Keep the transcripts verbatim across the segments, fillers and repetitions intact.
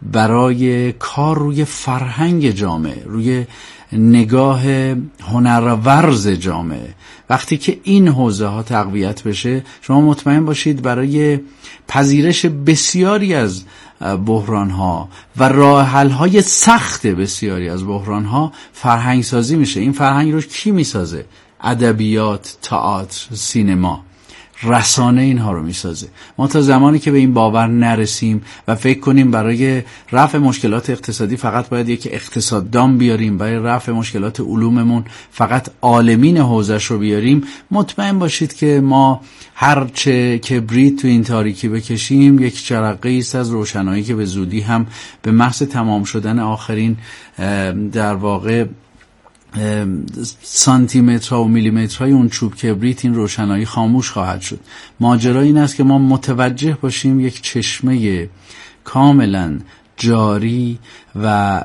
برای کار روی فرهنگ جامعه، روی نگاه هنرورز جامعه. وقتی که این حوزه ها تقویت بشه، شما مطمئن باشید برای پذیرش بسیاری از بحران ها و راه حل های سخت بسیاری از بحران ها فرهنگ سازی میشه. این فرهنگ رو کی میسازه؟ ادبیات، تئاتر، سینما، رسانه اینها رو میسازه. ما تا زمانی که به این باور نرسیم و فکر کنیم برای رفع مشکلات اقتصادی فقط باید یک اقتصاددان بیاریم، برای رفع مشکلات علوممون فقط عالمین حوزش رو بیاریم، مطمئن باشید که ما هر چه کبریت تو این تاریکی بکشیم یک جرقه است از روشنایی که به زودی هم به محض تمام شدن آخرین در واقع سانتیمترها و میلیمترهای اون چوب کبریت این روشنایی خاموش خواهد شد. ماجرا این است که ما متوجه باشیم یک چشمه کاملا جاری و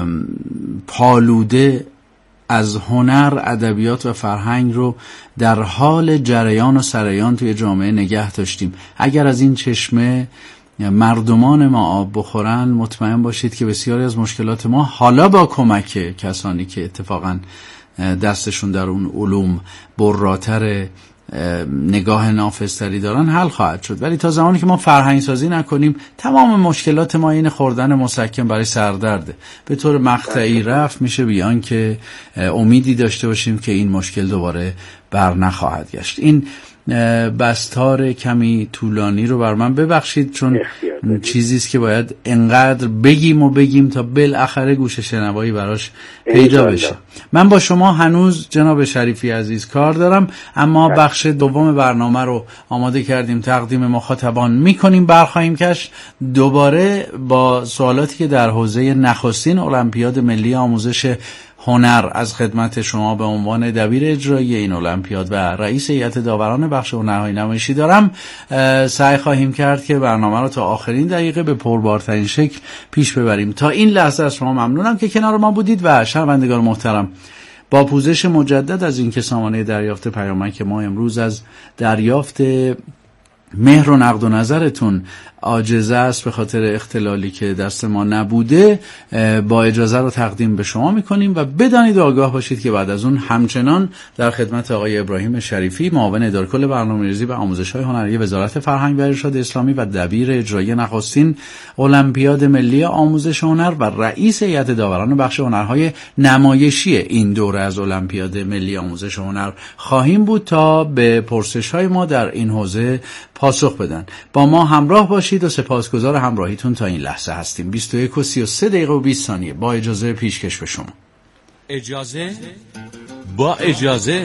پالوده از هنر، ادبیات و فرهنگ رو در حال جریان و سریان توی جامعه نگه داشتیم. اگر از این چشمه مردمان ما آب بخورن، مطمئن باشید که بسیاری از مشکلات ما حالا با کمک کسانی که اتفاقا دستشون در اون علوم براتر، نگاه نافذتری دارن، حل خواهد شد. ولی تا زمانی که ما فرهنگ سازی نکنیم، تمام مشکلات ما این خوردن مسکن برای سردرده. به طور مقطعی رفت میشه بیان که امیدی داشته باشیم که این مشکل دوباره بر نخواهد گشت. این بستار کمی طولانی رو بر من ببخشید، چون چیزی است که باید انقدر بگیم و بگیم تا بالاخره گوش شنوایی براش پیدا بشه. من با شما هنوز جناب شریفی عزیز کار دارم، اما بخش دوم برنامه رو آماده کردیم، تقدیم مخاطبان میکنیم، برخواهیم کشت دوباره با سوالاتی که در حوزه نخستین المپیاد ملی آموزش هنر از خدمت شما به عنوان دبیر اجرایی این المپیاد و رئیس هیئت داوران بخش هنرهای نمایشی دارم. سعی خواهیم کرد که برنامه رو تا آخرین دقیقه به پربارترین شکل پیش ببریم. تا این لحظه از شما ممنونم که کنار ما بودید و شنوندگان محترم، با پوزش مجدد از اینکه سامانه دریافت پیامک ما امروز از دریافت مهر و نقد و نظرتون عاجزه است به خاطر اختلالی که دست ما نبوده، با اجازه رو تقدیم به شما میکنیم و بدانید و آگاه باشید که بعد از اون همچنان در خدمت آقای ابراهیم شریفی، معاون اداره کل برنامه‌ریزی و آموزش‌های هنری وزارت فرهنگ و ارشاد اسلامی و دبیر اجرایی نخستین المپیاد ملی آموزش هنر و رئیس هیئت داوران بخش هنرهای نمایشی این دوره از المپیاد ملی آموزش هنر خواهیم بود تا به پرسش‌های ما در این حوزه پاسخ بدن. با ما همراه باشید و سپاسگزار همراهیتون تا این لحظه هستیم. بیست و یک و سی و سه دقیقه و بیست ثانیه. با اجازه پیشکش به شما. اجازه با اجازه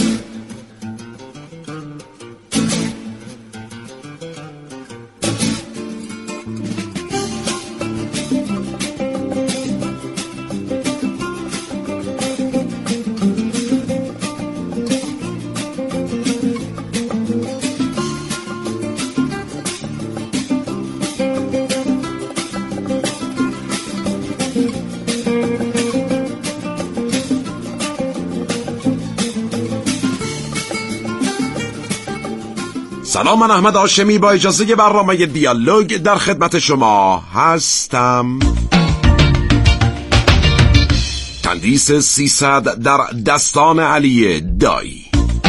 سلام، من احمد هاشمی با اجازه برنامه دیالوگ در خدمت شما هستم. تندیس سیصد در دستان علی دایی.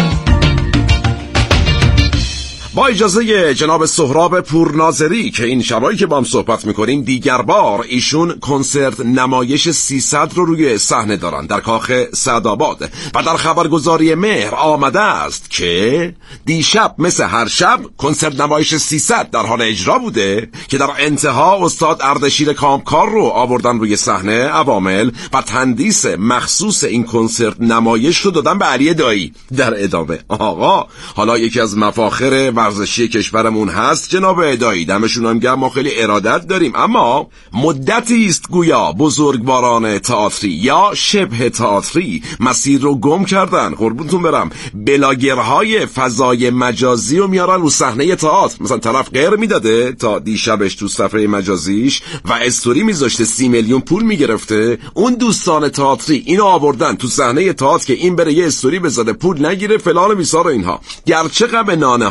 با اجازه جناب سهراب پورناظری که این شبایی که با هم صحبت میکنیم دیگر بار ایشون کنسرت نمایش سیصد رو روی صحنه دارن در کاخ سعدآباد و در خبرگزاری مهر آمده است که دیشب مثل هر شب کنسرت نمایش سیصد در حال اجرا بوده که در انتها استاد اردشیر کامکار رو آوردن روی صحنه عوامل و تندیس مخصوص این کنسرت نمایش رو دادن به علی دایی. در ادامه آقا حالا یکی از مفاخر ورزشی کشورمون هست جناب دایی، دمشون هم گرم، ما خیلی ارادت داریم، اما مدتی است گویا بزرگواران تئاتری یا شبه تئاتری مسیر رو گم کردن. قربونتون برم، بلاگرهای فضای مجازی رو میارن رو صحنه تئاتر. مثلا طرف غیر میداده تا دیشبش تو صفحه مجازیش و استوری میذاشته سی میلیون پول میگرفته، اون دوستان تئاتری اینو آوردن تو صحنه تئاتر که این بره یه استوری بذاره پول نگیره فلان و بیسار و اینها. گرچه غم نانه ها،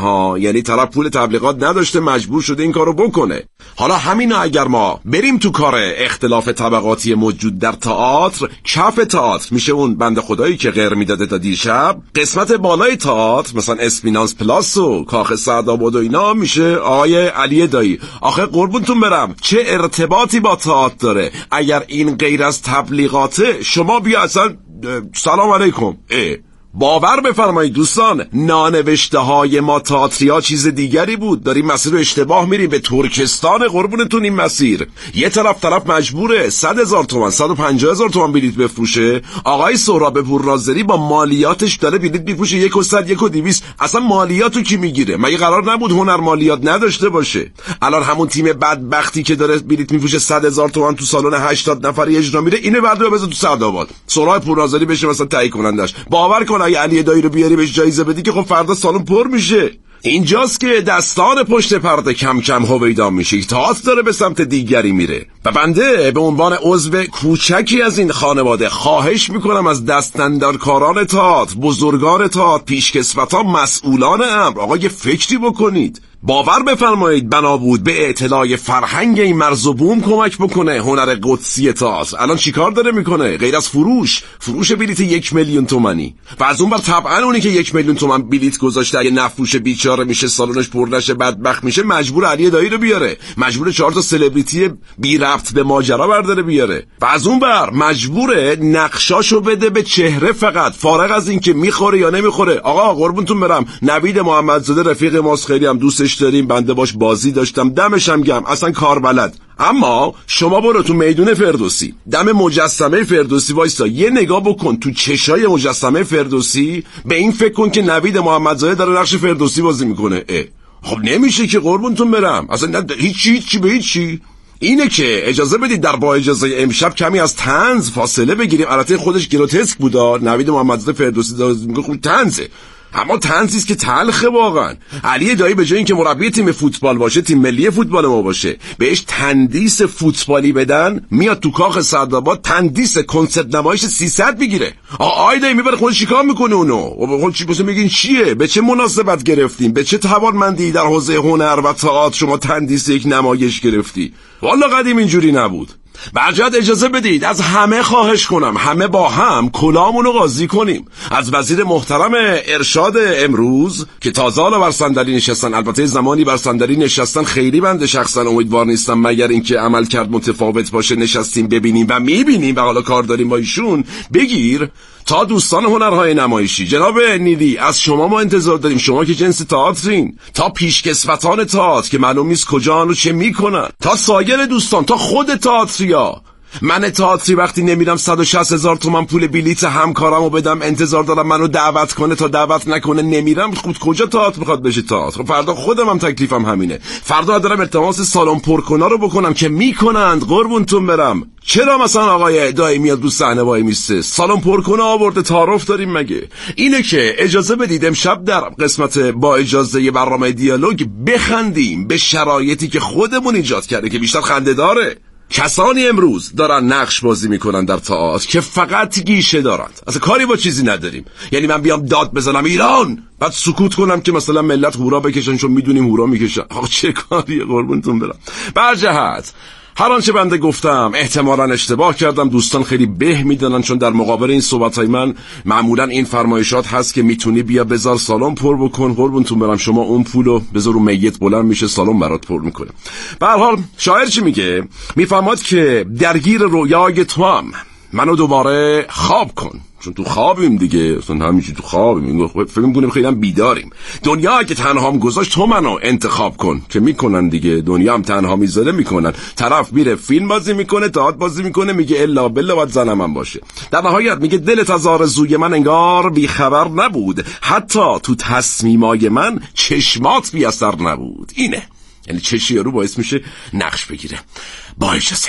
یعنی طرف پول تبلیغات نداشته مجبور شده این کارو بکنه. حالا همینا اگر ما بریم تو کار اختلاف طبقاتی موجود در تئاتر، کف تئاتر میشه اون بنده خدایی که غیر میداده تا دیشب، قسمت بالای تئاتر مثلا اسپینانس پلاس و کاخ سعدآباد و اینا میشه آقای علی دایی. آخه قربونتون برم چه ارتباطی با تئاتر داره؟ اگر این غیر از تبلیغاته شما بیا اصلا سلام علیکم. اه باور بفرمایید دوستان، نانوشته های ما تئاتریا چیز دیگری بود. داریم مسیر رو اشتباه میریم به ترکستان قربونتون. این مسیر یه طرف طرف مجبوره صد هزار تومان صد و پنجاه هزار تومان بلیت بفروشه، آقای سهراب پورناظری با مالیاتش داره بلیت میفروشه یک و صد یک و دویست. اصلا مالیاتو کی میگیره؟ مگه قرار نبود هنر مالیات نداشته باشه؟ الان همون تیم بدبختی که داره بلیت میفروشه صد هزار تومان تو سالن هشتاد نفری اجرا میره، اینو بعد رو بذار تو سعدآباد سهراب پورناظری بشه مثلا تهیه کنندش. باور کن اگه علی دایی رو بیاری بهش جایزه بدی که خب فردا سالن پر میشه. اینجاست که دستان پشت پرده کم کم هویدا میشه، تئاتر داره به سمت دیگری میره. و بنده به عنوان عضو کوچکی از این خانواده خواهش میکنم از دستاندرکاران تئاتر، بزرگان تئاتر، پیشکسوتان، مسئولان امر، آقا یه فکری بکنید. باور بفرمایید بنا بود به اطلاع فرهنگ این مرز و بوم کمک بکنه. هنر قدسی تئاتر الان چیکار داره میکنه غیر از فروش فروش بلیت یک میلیون تومانی؟ و از اون بر طبعا اونی که یک میلیون تومان بلیت گذاشته اگه نفروش بیچاره میشه، سالنش پر نشه، بدبخت میشه، مجبور علی دایی رو بیاره، مجبور چهار تا سلبریتی بی ربط به ماجرا برداره بیاره. و از اون بر مجبوره نقشاشو بده به چهره فقط، فارغ از این که میخوره یا نمیخوره. آقا قربونتون برم نوید محمدزاده رفیق ماست، خیلی هم دوستش داریم، بنده باش بازی داشتم، دمشم گم، اصلا کار بلد. اما شما برو تو میدون فردوسی، دم مجسمه فردوسی وایسا، یه نگاه بکن تو چشای مجسمه فردوسی، به این فکر کن که نوید محمدزاده داره نقش فردوسی بازی میکنه. اه خب نمیشه که قربونتون برم، اصلا هیچی هیچی به هیچی. اینه که اجازه بدید در با اجازه امشب کمی از طنز فاصله بگیریم. البته خودش گروتسک بودا، نوید محمدزاده فردوسی داره میگه خوب طنزه، اما طنزی است که تلخه واقعا. علی دایی به جای اینکه مربی تیم فوتبال باشه، تیم ملی فوتبال ما باشه، بهش تندیس فوتبالی بدن، میاد تو کاخ سعدآباد تندیس کنسرت نمایش سیصد میگیره. آقای دایی میبره خودش چیکار میکنه اونو؟ و خود چی بس میگین چیه؟ به چه مناسبت گرفتیم؟ به چه توانمندی در حوزه هنر و تئاتر شما تندیس یک نمایش گرفتی؟ والا قدیم اینجوری نبود. برجت اجازه بدید از همه خواهش کنم، همه با هم کلامونو قاضی کنیم. از وزیر محترم ارشاد امروز که تازه حالا بر صندلی نشستن، البته زمانی بر صندلی نشستن خیلی بنده شخصا امیدوار نیستم مگر اینکه عمل کرد متفاوت باشه، نشستیم ببینیم و میبینیم و حالا کار داریم با ایشون. بگیر تا دوستان هنرهای نمایشی، جناب نیلی از شما ما انتظار داریم، شما که جنس تئاترین، تا پیشکسوتان تئاتر که معلوم نیست کجان و چه میکنن، تا سایر دوستان، تا خود تئاتریا. من تئاتری وقتی نمیرم صد و شصت هزار تومان پول بلیت همکارمو بدم، انتظار دارم منو دعوت کنه، تا دعوت نکنه نمیرم. خود کجا تئاتر میخواد بشه تئاتر؟ فردا خودم هم تکلیفم همینه. فردا دارم التماس سالن پرکنا رو بکنم که میکنند، قربونتون برم. چرا مثلا آقای دایی میاد رو صحنه وای میسته، سالن پرکنا آورده، تعارف داریم مگه؟ اینه که اجازه بدید امشب در قسمت با اجازه برنامه دیالوگ بخندیم به شرایطی که خودمون ایجاد کرده که بیشتر خنده داره. کسانی امروز دارن نقش بازی میکنن در تئاتر که فقط گیشه دارند، اصلا کاری با چیزی نداریم. یعنی من بیام داد بزنم ایران، بعد سکوت کنم که مثلا ملت هورا بکشن چون میدونیم هورا میکشن. آقا چه کاریه قربونتون برم. برجهت هر آنچه بنده گفتم احتمالاً اشتباه کردم، دوستان خیلی به میدونن، چون در مقابل این صحبتای من معمولاً این فرمایشات هست که میتونی بیا بذار سالن پر بکن، قربونتون برم شما اون پولو بذار رو میت بلند میشه سالن برات پر میکنه. به هر حال شاعر چی میگه؟ میفهمد که درگیر رویای توام، منو دوباره خواب کن، چون تو خوابیم دیگه، اصلا همیشه تو خوابیم، فکر می‌کنیم خیلی هم بیداریم. دنیا که تنهام گذاشت تو منو انتخاب کن، که میکنن دیگه، دنیا هم تنها میذاره میکنن. طرف میره فیلم بازی میکنه، تئاتر بازی میکنه، میگه الا بالله باید زنم من باشه. در نهایت میگه دلت از آرزوی من انگار بیخبر نبود، حتی تو تصمیمای من چشمات بی اثر نبود. اینه یعنی چشی رو باعث میشه نقش بگیره. با اجازه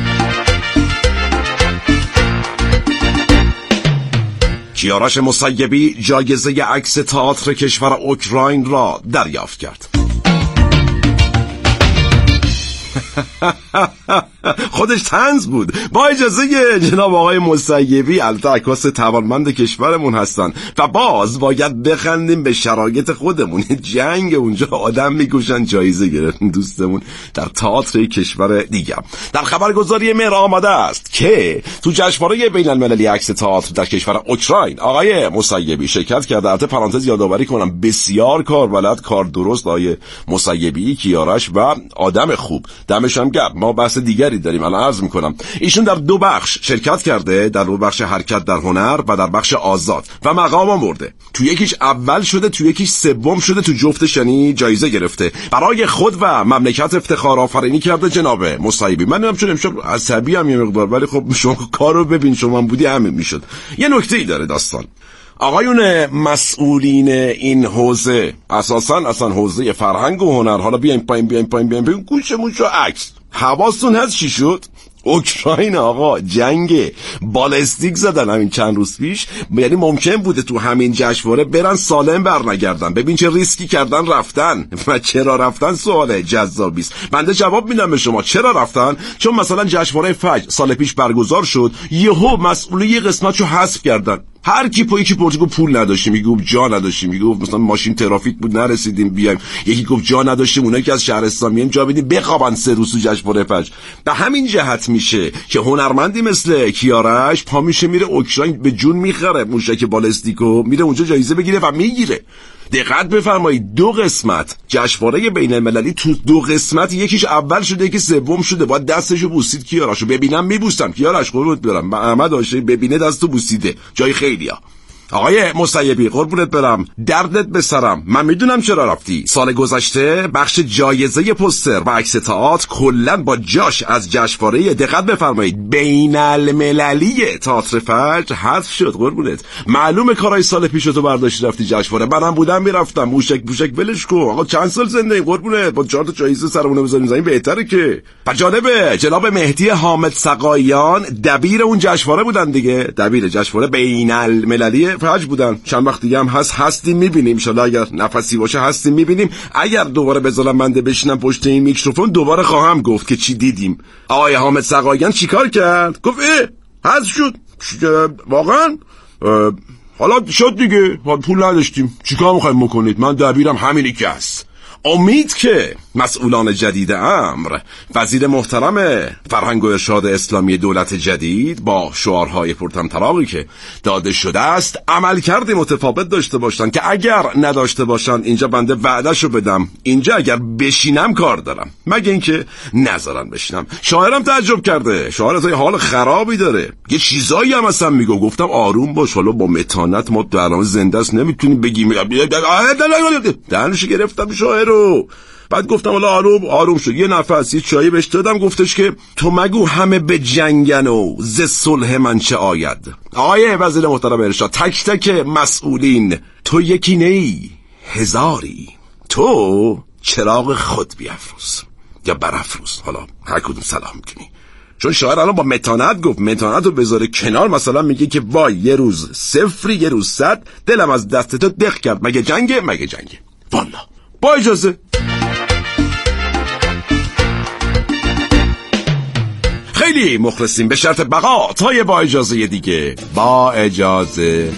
کیارش مسیبی جایزه عکس تئاتر کشور اوکراین را دریافت کرد. خودش طنز بود. با اجازه جناب آقای مسیبی، البته عکاس توانمند کشورمون هستن و باز باید بخندیم به شرایط خودمون. جنگ اونجا آدم میکشن، جایزه گرفتن دوستمون در تئاتر کشور دیگه. در خبرگزاری مهر آمده است که تو جشنواره بین المللی عکس تئاتر در کشور اوکراین آقای مسیبی شرکت کرده. البته پرانتز یادآوری کنم بسیار کاربلد، کار درست آقای مسیبی، کیارش و آدم خوب، دمش هم گرم. ما بحث دیگری داریم الان عرض میکنم. ایشون در دو بخش شرکت کرده، در دو بخش حرکت در هنر و در بخش آزاد و مقام آورده. تو یکیش اول شده، تو یکیش سوم شده، تو جفتش یعنی جایزه گرفته. برای خود و مملکت افتخار آفرینی کرده جناب مسیبی. من نمیدونم چون امشب عصبی هم یه مقدار، ولی خب شما کارو ببین، شما بودی همین میشد. یه نکته‌ای داره داستان. آقایون مسئولین این حوزه، اساساً اصلا حوزه فرهنگ و هنر، حالا بیایم پایین بیایم پایین بیایم پایین گوشه موشو عکس، حواستون هست چی شد؟ اوکراین آقا جنگ بالستیک زدن همین چند روز پیش، یعنی ممکن بوده تو همین جشنواره برن سالم برنگردن. ببین چه ریسکی کردن رفتن و چرا رفتن سوال جذابی است. بنده جواب میدم به شما چرا رفتن. چون مثلا جشنواره فجر سال پیش برگزار شد، یهو مسئول یه قسمتشو حذف کردن. هر کی پای کی پرتگو پول نداشتیم، میگه جا نداشتیم، میگه مثلا ماشین ترافیک بود نرسیدیم بیایم، یکی گفت جا نداشتیم اونایی که از شهرستان میان جا بدیم بخوابن سه روز تو جشنواره فجر. به همین جهت میشه که هنرمندی مثل کیارش پا میشه میره اوکراین، به جون میخره موشک بالستیکو، میره اونجا جایزه بگیره و میگیره. دقت بفرمایید دو قسمت جشنواره بین المللی، تو دو قسمت یکیش اول شده یکی سوم شده. باید دستشو بوسید کیارشو. ببینم میبوسم کیارش، قربونت برم. با احمد آشه ببینه دستو بوسیده جای خیلیا. آقای مسیبی قربونت برم، دردت به سرم. من میدونم چرا رفتی. سال گذشته بخش جایزه پوستر و عکس تئاتر کلا با جاش از جشنواره، دقت بفرمایید، بین المللی تئاتر فجر حذف شد. قربونت معلومه کارای سال پیش تو برداشتی رفتی جشنواره. منم بودم میرفتم. موشک موشک ولش کن آقا، چند سال زنده ایم قربونت، با چهار تا جایزه سرمون بزنیم زمین بهتره که. و جالبه جناب مهدی حامد سقاییان دبیر اون جشنواره بودن دیگه، دبیر جشنواره بین المللی فجر بودن. چند وقت دیگه هم هست هستیم میبینیم، ان شاءالله اگر نفسی باشه هستیم میبینیم. اگر دوباره بذارم بنده بشینم پشت این میکروفون دوباره خواهم گفت که چی دیدیم. آقای حامد سقاییان چیکار کرد؟ گفت اه حذف شد واقعا. حالا شد دیگه، پول نداشتیم چیکار میخوایم بکنید؟ من دبیرم همینی که هست. امید که مسئولان جدید امر، وزیر محترم فرهنگ و ارشاد اسلامی دولت جدید با شعارهای پرطمطراقی که داده شده است عملکرد متفاوت داشته باشن، که اگر نداشته باشن اینجا بنده وعدهشو بدم اینجا اگر بشینم کار دارم، مگه اینکه نذارن بشینم. شاعرم تعجب کرده، شاعر از حال خرابی داره، یه چیزایی هم اصلا میگه. گفتم آروم باش، حالا با متانت ما درام زنده است نمیتونیم بگیم. دهنش گرفتم شاعر. بعد گفتم حالا آروم آروم شد، یه نفس یه چایی بهش دادم. گفتش که تو مگو همه به جنگن و ز صلح من چه آید. آقای وزیر محترم ارشاد، تک تک مسئولین، تو یکی نی هزاری، تو چراغ خود بیافروز یا برافروز، حالا هر کدوم سلام میکنی. چون شاعر الان با متانت گفت، متانت رو بذاره کنار، مثلا میگه که وای یه روز صفری یه روز صد، دلم از دست تو دق کرد، مگه جنگه مگه جنگه. والا با اجازه. خیلی مخلصیم، به شرط بقا تا با اجازه دیگه. با اجازه.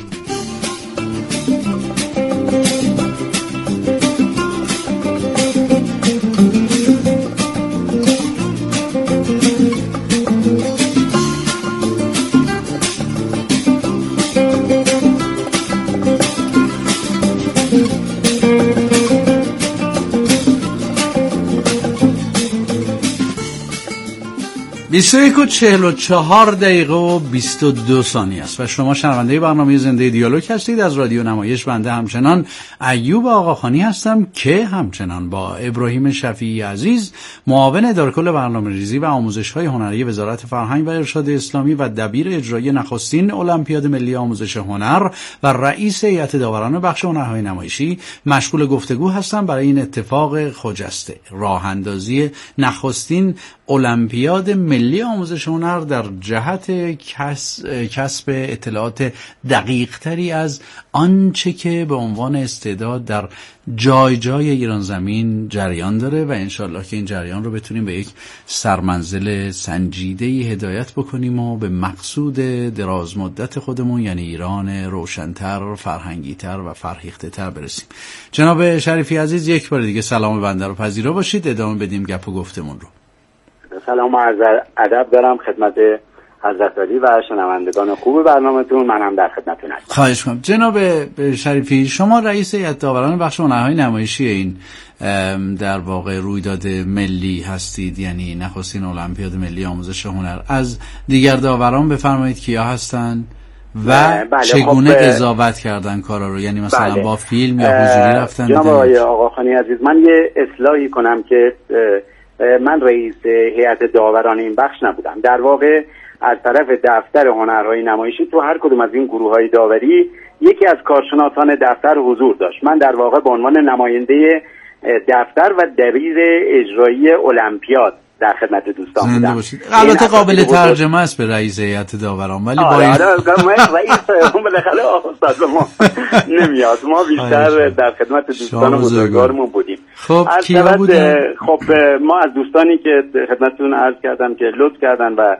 بیست و یک و چهل و چهار دقیقه و بیست و دو ثانیه است و شما شنونده برنامه زنده دیالوگ هستید از رادیو نمایش. بنده همچنان ایوب آقاخانی هستم که همچنان با ابراهیم شفیعی عزیز، معاون اداره کل برنامه‌ریزی و آموزش‌های هنری وزارت فرهنگ و ارشاد اسلامی و دبیر اجرایی نخستین المپیاد ملی آموزش هنر و رئیس هیئت داوران بخش هنرهای نمایشی، مشغول گفتگو هستم برای این اتفاق خجسته، راه اندازی نخستین المپیاد ملی آموزش هنر در جهت کس، کسب اطلاعات دقیق تری از آنچه که به عنوان استعداد در جای جای ایران زمین جریان داره و انشالله که این جریان رو بتونیم به یک سرمنزل سنجیده‌ای هدایت بکنیم و به مقصود دراز مدت خودمون یعنی ایران روشن‌تر، فرهنگی‌تر و فرهیخته‌تر برسیم. جناب شریفی عزیز، یک بار دیگه سلام بنده رو پذیرا باشید، ادامه بدیم گپ و گفتمون رو. سلام و عرض ادب دارم خدمت حضرت علی و شنوندگان خوب برنامه‌تون. منم در خدمتتون هستم. خواهش می‌کنم. جناب شریفی، شما رئیس هیئت داوران بخش هنرهای نمایشی این در واقع رویداد ملی هستید، یعنی نخستین المپیاد ملی آموزش هنر. از دیگر داوران بفرمایید کیا هستن و بله، چگونه خب قضاوت کردن کارا رو، یعنی مثلا بله. با فیلم یا حضوری رفتن؟ جناب آقای آقاخانی عزیز، من یه اصلاحی کنم که من رئیس هیئت داوران این بخش نبودم. در واقع از طرف دفتر هنرهای نمایشی تو هر کدوم از این گروه‌های داوری یکی از کارشناسان دفتر حضور داشت. من در واقع به عنوان نماینده دفتر و دبیر اجرایی المپیاد در خدمت دوستان بودم. البته قابل ترجمه است به رئیس هیئت داوران، ولی با این رئیس اون بالاخره استاد ما نمیاد. ما بیشتر در خدمت دوستان بزرگوارمون بودیم. خب کیا بودن؟ خب ما از دوستانی که خدمتتون عرض کردم که لطف کردن و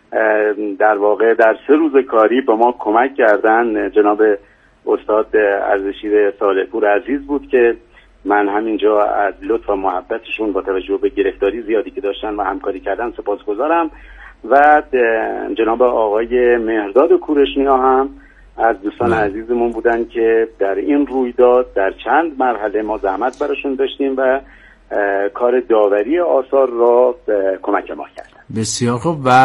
در واقع در سه روز کاری به ما کمک کردن، جناب استاد اردشیر صالحپور عزیز بود که من همینجا از لطف و محبتشون با توجه به گرفتاری زیادی که داشتن و همکاری کردن سپاسگزارم، و جناب آقای مهرداد کورشنیا هم از دوستان مم. عزیزمون بودن که در این رویداد در چند مرحله ما زحمت براشون داشتیم و کار داوری آثار را کمک ما کردن. بسیار خوب. و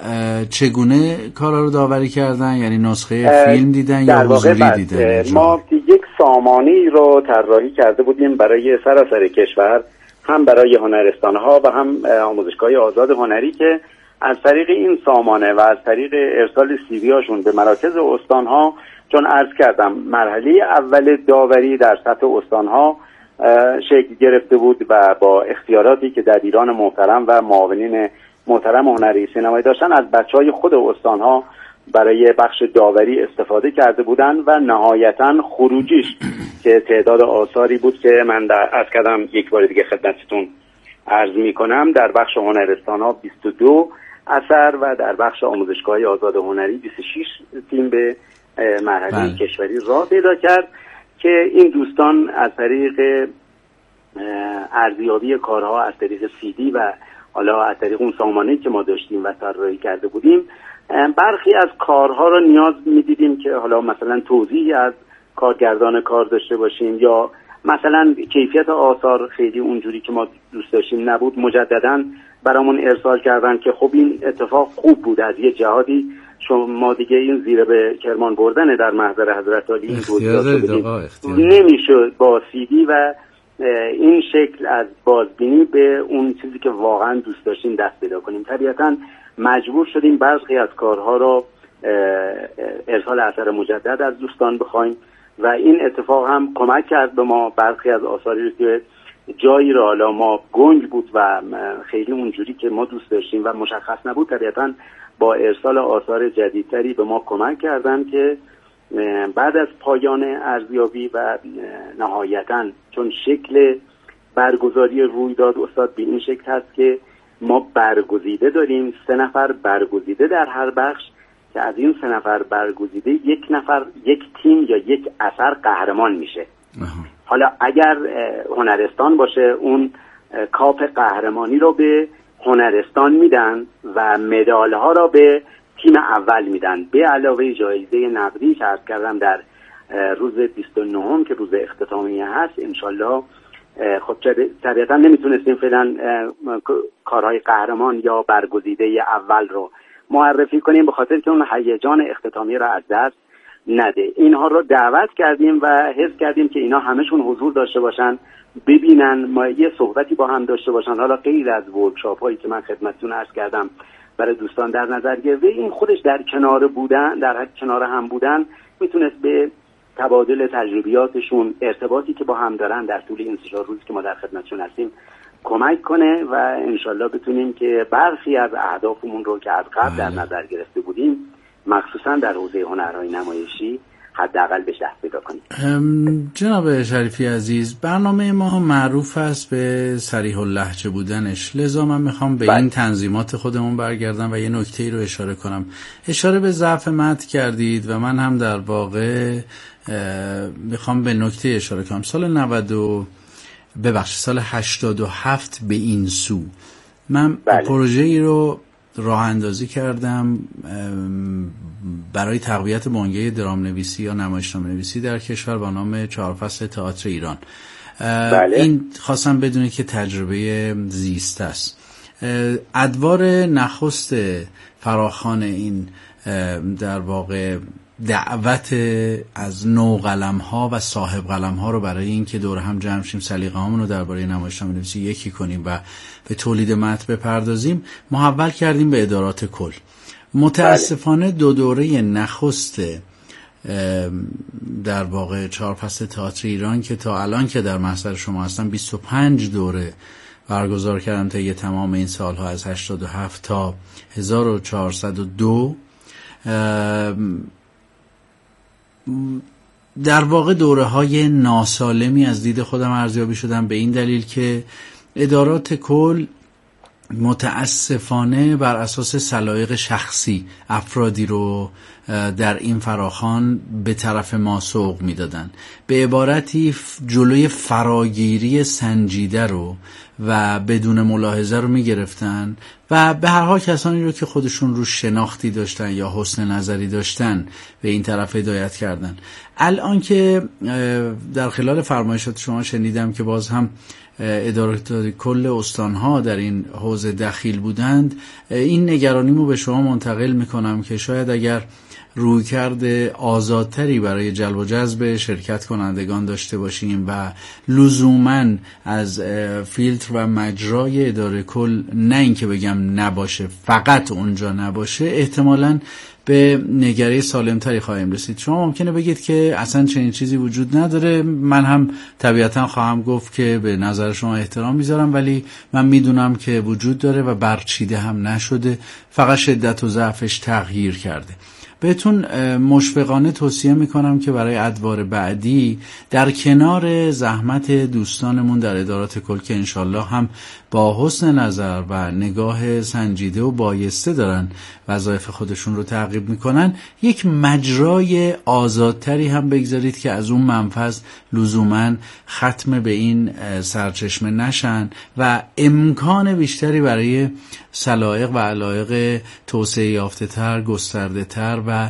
چگونه کارا رو داوری کردن؟ یعنی نسخه فیلم دیدن یا حضوری دیدن؟ ما یک سامانه‌ای رو طراحی کرده بودیم برای سراسر کشور، هم برای هنرستان‌ها و هم آموزشگاه آزاد هنری، که از طریق این سامانه و از طریق ارسال سی وی هاشون به مراکز استان‌ها، چون عرض کردم مرحله اول داوری در سطح استان‌ها شکل گرفته بود و با اختیاراتی که در ایران محترم و معاونین محترم هنری سینمایی داشتن، از بچهای خود استان‌ها برای بخش داوری استفاده کرده بودن و نهایتاً خروجیش که تعداد آثاری بود که من در عرض کردم یک بار دیگه خدمتتون عرض می‌کنم، در بخش هنرستان‌ها بیست و دو اثر و در بخش آموزشگاه آزاد هنری بیست و شش فیلم به مرحله بله. کشوری راه پیدا کرد که این دوستان از طریق ارزیابی کارها از طریق سی دی و حالا از طریق اون سامانه‌ای که ما داشتیم و طراحی کرده بودیم، برخی از کارها رو نیاز می‌دیدیم که حالا مثلا توضیحی از کارگردان کار داشته باشیم یا مثلا کیفیت آثار خیلی اونجوری که ما دوست داشتیم نبود، مجدداً برامون ارسال کردن که خب این اتفاق خوب بود از یه جهادی، شما دیگه این زیر به کرمان بردن در محضر حضرت علی این بود نمیشد با سی دی و این شکل از بازبینی به اون چیزی که واقعا دوست داشتیم دست پیدا کنیم. طبیعتاً مجبور شدیم برخی از کارها رو ارسال اثر مجدد از دوستان بخوایم و این اتفاق هم کمک کرد به ما. برخی از آثاری رو که جایی رو حالا ما گنگ بود و خیلی اونجوری که ما دوست داشتیم و مشخص نبود، طبیعتاً با ارسال آثار جدیدتری به ما کمک کردن که بعد از پایان ارزیابی و نهایتاً چون شکل برگزاری رویداد استاد به این شکل هست که ما برگزیده داریم، سه نفر برگزیده در هر بخش که از این سه نفر برگزیده یک نفر یک تیم یا یک اثر قهرمان میشه. حالا اگر هنرستان باشه اون کاپ قهرمانی رو به هنرستان میدن و مدال ها رو به تیم اول میدن، به علاوه جایزه نقدی که عرض کردم در روز بیست و نهم که روز اختتامیه هست انشالله. خب طبیعتا نمیتونستیم فعلا کارهای قهرمان یا برگزیده اول رو معرفی کنیم به خاطر که اون هیجان اختتامیه رو از دست نده. اینها رو دعوت کردیم و حس کردیم که اینا همشون حضور داشته باشن، ببینن، ما یه صحبتی با هم داشته باشن. حالا غیر از ورکشاپ هایی که من خدمتتون عرض کردم برای دوستان در نظر گرفته، این خودش در کنار بودن، در کنار هم بودن میتونست به تبادل تجربیاتشون، ارتباطی که با هم دارن در طول این سه چهار روزی که ما در خدمتشون هستیم کمک کنه و انشالله بتونیم که برخی از اهدافمون رو که از قبل در نظر گرفته بودیم مخصوصا در حوزه هنرهای نمایشی حداقل بهش دست پیدا کنیم. جناب شریفی عزیز، برنامه ما هم معروف است به صریح اللهجه بودنش، لذا من میخوام به بله. این تنظیمات خودمون برگردم و یه نکته‌ای رو اشاره کنم. اشاره به ضعف متن کردید و من هم در واقع میخوام به نکته اشاره کنم. سال نود ببخشید سال هشتاد و هفت به این سو من بله. پروژه‌ای رو راه اندازی کردم برای تقویت بنگاه درام نویسی یا نمایشنامه نویسی در کشور با نام چهار فصل تئاتر ایران. بله. این خواستم بدونید که تجربه زیست است. ادوار نخست فراخوان این در واقع دعوت از نو قلم ها و صاحب قلم ها رو برای این که دور هم جمع شیم سلیقه هامون رو درباره نمایشنامه نویسی یکی کنیم و به تولید متن بپردازیم محول کردیم به ادارات کل. متاسفانه دو دوره نخست در واقع چهار فصل تئاتر ایران که تا الان که در محضر شما هستم بیست و پنج دوره برگزار کردم تا یه تمام این سالها از هشتاد و هفت تا هزار و چهارصد و دو در واقع دوره های ناسالمی از دید خودم ارزیابی شدم به این دلیل که ادارات کل متاسفانه بر اساس سلایق شخصی افرادی رو در این فراخوان به طرف ما سوق میدادن، به عبارتی جلوی فراگیری سنجیده رو و بدون ملاحظه رو میگرفتن و به هر حال کسانی رو که خودشون رو شناختی داشتن یا حسن نظری داشتن به این طرف هدایت کردن. الان که در خلال فرمایشات شما شنیدم که باز هم ادارات کل استانها در این حوزه دخیل بودند، این نگرانیمو به شما منتقل میکنم که شاید اگر رویکرد آزادتری برای جلب و جذب شرکت کنندگان داشته باشیم و لزوماً از فیلتر و مجرای اداره کل نه این که بگم نباشه فقط اونجا نباشه، احتمالاً به نگرانی سالمتری خواهیم رسید. شما ممکنه بگید که اصلا چنین چیزی وجود نداره، من هم طبیعتا خواهم گفت که به نظر شما احترام میذارم، ولی من میدونم که وجود داره و برچیده هم نشده، فقط شدت و ضعفش تغییر کرده. بهتون مشفقانه توصیه میکنم که برای ادوار بعدی در کنار زحمت دوستانمون در ادارات کل که انشالله هم با حسن نظر و نگاه سنجیده و بایسته دارن وظایف خودشون رو تعقیب میکنن، یک مجرای آزادتری هم بگذارید که از اون منفذ لزوماً ختم به این سرچشمه نشن و امکان بیشتری برای سلایق و علایق توسعه یافته تر، گسترده تر و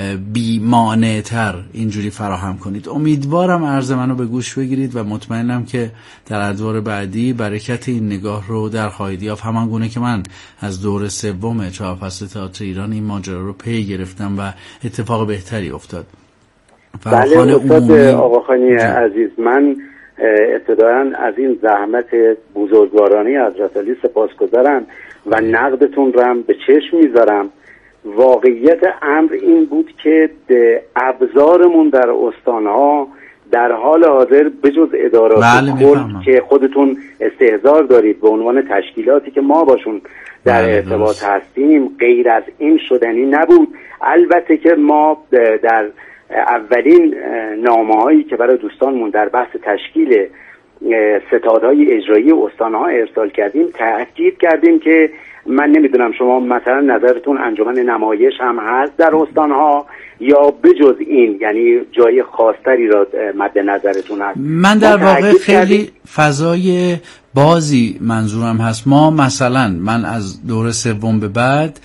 بی‌مانع تر اینجوری فراهم کنید. امیدوارم عرض منو به گوش بگیرید و مطمئنم که در ادوار بعدی برکت این نگاه رو در خواهید یافت، همان گونه که من از دور سوم چهار فصل تئاتر ایران این ماجرا رو پی گرفتم و اتفاق بهتری افتاد. بله استاد آقاخانی عزیز، من ابتداً از این زحمت بزرگوارانه حضرت علی سپاسگزارم و نقدتون رو هم به چشم میذارم. واقعیت امر این بود که ابزارمون در استانها در حال حاضر بجز ادارات بله کل که خودتون استحضار دارید به عنوان تشکیلاتی که ما باشون در ارتباط هستیم، غیر از این شدنی نبود. البته که ما در اولین نامه‌هایی که برای دوستانمون در بحث تشکیل ستادهای اجرایی استانها ارسال کردیم تاکید کردیم که من نمیدونم شما مثلا نظرتون انجمن نمایش هم هست در استانها یا بجز این، یعنی جای خاصتری را مد نظرتون هست؟ من در واقع خیلی فضای بازی منظورم هست. ما مثلا من از دوره سوم به بعد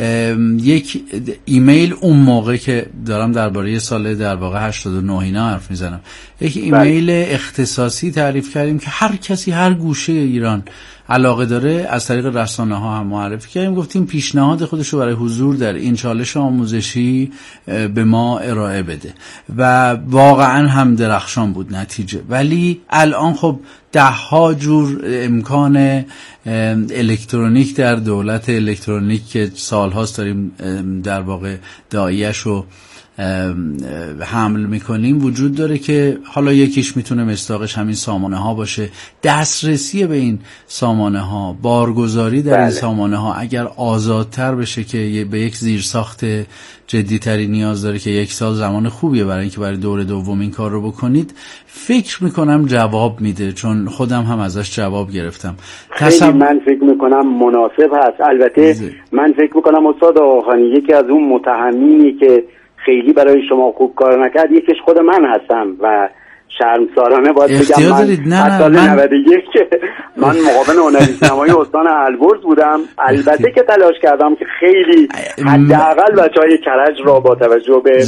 یک ایمیل اون موقع که دارم درباره سال در واقع هشتاد و نه اینا حرف میزنم، یک ایمیل اختصاصی تعریف کردیم که هر کسی هر گوشه ایران علاقه داره از طریق رسانه ها هم معرفی کردیم، گفتیم پیشنهاد خودش رو برای حضور در این چالش آموزشی به ما ارائه بده و واقعا هم درخشان بود نتیجه. ولی الان خب ده ها جور امکان الکترونیک در دولت الکترونیک که سالهاست داریم در واقع داعیه‌اش رو حمل میکنیم وجود داره که حالا یکیش میتونه مصداقش همین سامانه ها باشه. دسترسی به این سامانه ها، بارگذاری در بله. این سامانه ها اگر آزادتر بشه که به یک زیرساخت جدیتری نیاز داره که یک سال زمان خوبیه برای اینکه برای دور دوم این کار رو بکنید، فکر میکنم جواب میده، چون خودم هم ازش جواب گرفتم. خیلی تصب... من فکر میکنم مناسب هست. البته بیزه. من فکر میکنم استاد آقاخانی یکی از اون متهمینی که خیلی برای شما خوب کار نکرد یکیش خود من هستم و شرمسارانه باید بگم من نه سال من... نود و یک که من معاون هنری سینمایی استان البرز بودم. البته که تلاش کردم که خیلی حداقل بچهای کرج را با توجه به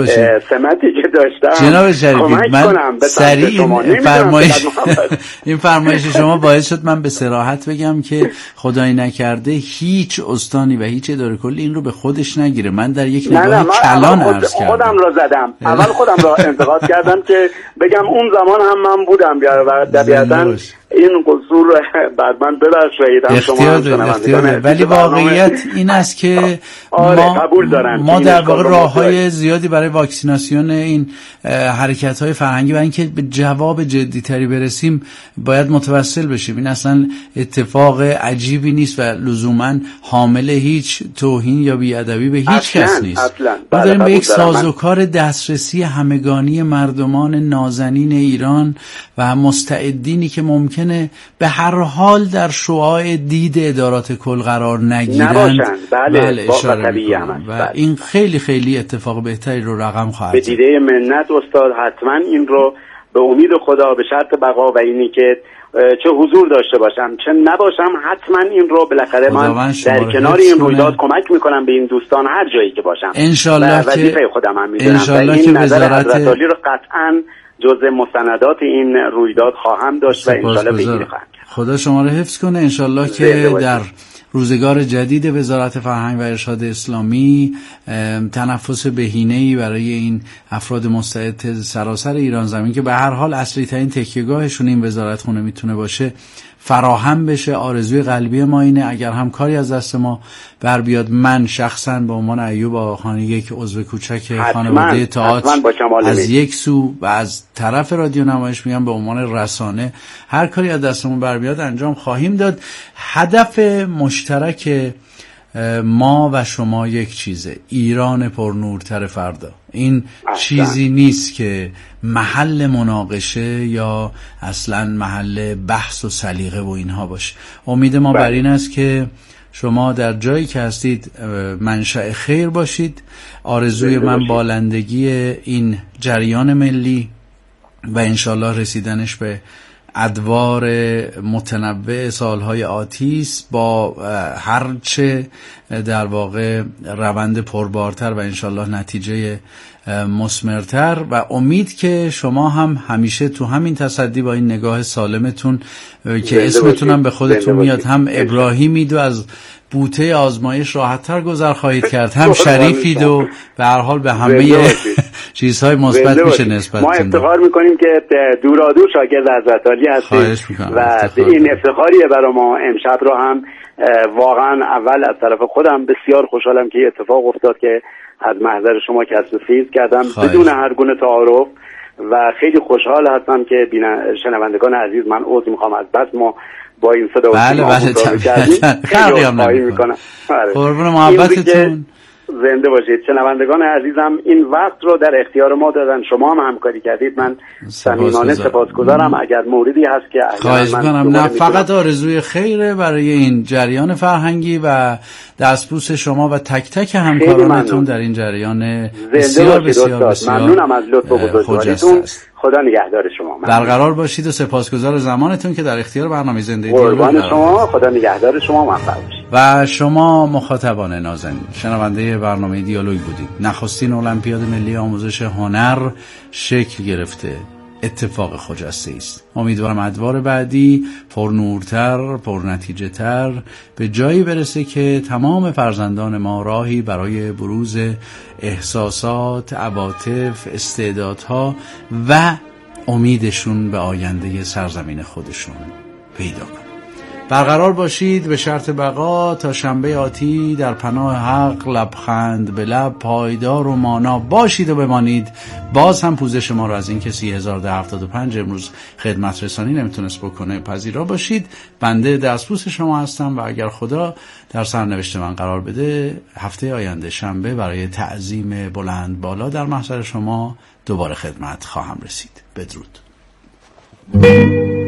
سمتی که داشتم جناب شریفی من سریع این فرمایش این فرمایش شما باعث شد من به صراحت بگم که خدای نکرده هیچ استانی و هیچ اداره کلی این رو به خودش نگیره. من در یک نگاه کلان عرض کردم، خودم را زدم اول خودم را انتقاد کردم که بگم اون زمان هم من بودم و طبیعتاً این قصور بعد من ببخشید شما هم، ولی واقعیت این است که ما, ما در واقع راه‌های زیادی برای واکسیناسیون این حرکت‌های فرهنگی و اینکه به جواب جدی‌تری برسیم باید متوسل بشیم. این اصلا اتفاق عجیبی نیست و لزوماً حامل هیچ توهین یا بی‌ادبی به هیچ کس نیست. ما داریم به یک سازوکار دسترسی همگانی مردمان نازنین ایران و مستعدینی که ممکن به هر حال در شعاع دید ادارات کل قرار نگیرند نباشند. بله, بله با طبیعی هم و بله. این خیلی خیلی اتفاق بهتری رو رقم خواهد به دیده منت استاد حتما این رو به امید خدا به شرط بقا و اینی که چه حضور داشته باشم چه نباشم حتما این رو بالاخره من در کنار این رویداد کمک میکنم به این دوستان هر جایی که باشم انشالله که وظیفه خودم هم میدونم و این نظر حضرت عالی رو قطعا جزء مستندات این رویداد خواهم داشت و انشالله بگیری خواهم. خدا شما رو حفظ کنه. انشالله که در روزگار جدید وزارت فرهنگ و ارشاد اسلامی تنفس بهینه‌ای برای این افراد مستعد سراسر ایران زمین که به هر حال اصلی ترین تکیه‌گاهشون این وزارت خونه میتونه باشه فراهم بشه. آرزوی قلبی ما اینه اگر هم کاری از دست ما بر بیاد، من شخصا به عنوان ایوب آقاخانی یک عضو کوچک خانواده تئاتر از یک سو و از طرف رادیو نمایش میگم به عنوان رسانه هر کاری از دستمون بر بیاد انجام خواهیم داد. هدف مشترک ما و شما یک چیزه، ایران پرنورتر فردا. این اصلا چیزی نیست که محل مناقشه یا اصلا محل بحث و سلیقه و اینها باشه. امید ما بر این است که شما در جایی که هستید منشأ خیر باشید. آرزوی من بالندگی این جریان ملی و انشالله رسیدنش به ادوار متنوع سالهای آتیست با هرچه در واقع روند پربارتر و انشالله نتیجه مثمرتر و امید که شما هم همیشه تو همین تصدی با این نگاه سالمتون که اسمتون هم به خودتون میاد، هم ابراهیمید و از بوته آزمایش راحت‌تر گذر خواهید کرد، هم شریفید و به هر حال به همه چیزهای مثبت میشه نسبت. ما افتخار میکنیم که دورادور شاگرد حضرت عالی هستیم و این افتخاریه برای ما. امشب رو هم واقعا اول از طرف خودم بسیار خوشحالم که اتفاق افتاد که از محضر شما کسب فیض کردم بدون هر گونه تعارف و خیلی خوشحال هستم که شنوندگان عزیز، من عذر میخوام از بس ما با این صدا بله بله خیلی خواهی میکنم. قربون محبتتون، زنده باشید. شنوندگان عزیزم این وقت رو در اختیار ما دادن، شما هم همکاری کردید، من صمیمانه سپاسگزارم. اگر موردی هست که خواهش میکنم، نه فقط آرزوی خیره برای این جریان فرهنگی و دستبوس شما و تک تک همکارانتون در این جریان بسیار بسیار بسیار ممنونم از لطف و بزرگواریتون. خدا نگهدار شما. برقرار باشید و سپاسگزار زمانتون که در اختیار برنامه زنده دیالوگ قربان شما. خدا نگهدار شما. موفق باشید. و شما مخاطبان نازنین شنونده برنامه دیالوگ بودید. نخستین المپیاد ملی آموزش هنر شکل گرفته. اتفاق خجسته است. امیدوارم ادوار بعدی پرنورتر، پرنتیجه تر به جایی برسه که تمام فرزندان ما راهی برای بروز احساسات، عواطف، استعدادها و امیدشون به آینده سرزمین خودشون پیدا کنن. برقرار باشید به شرط بقا تا شنبه آتی. در پناه حق لبخند به لب پایدار و مانا باشید و بمانید. باز هم پوزش ما رو از این کسی هزار و ده هفتاد و پنج امروز خدمت رسانی نمیتونست بکنه پذیرا باشید. بنده دستبوس شما هستم و اگر خدا در سرنوشت من قرار بده هفته آینده شنبه برای تعظیم بلند بالا در محضر شما دوباره خدمت خواهم رسید. بدرود.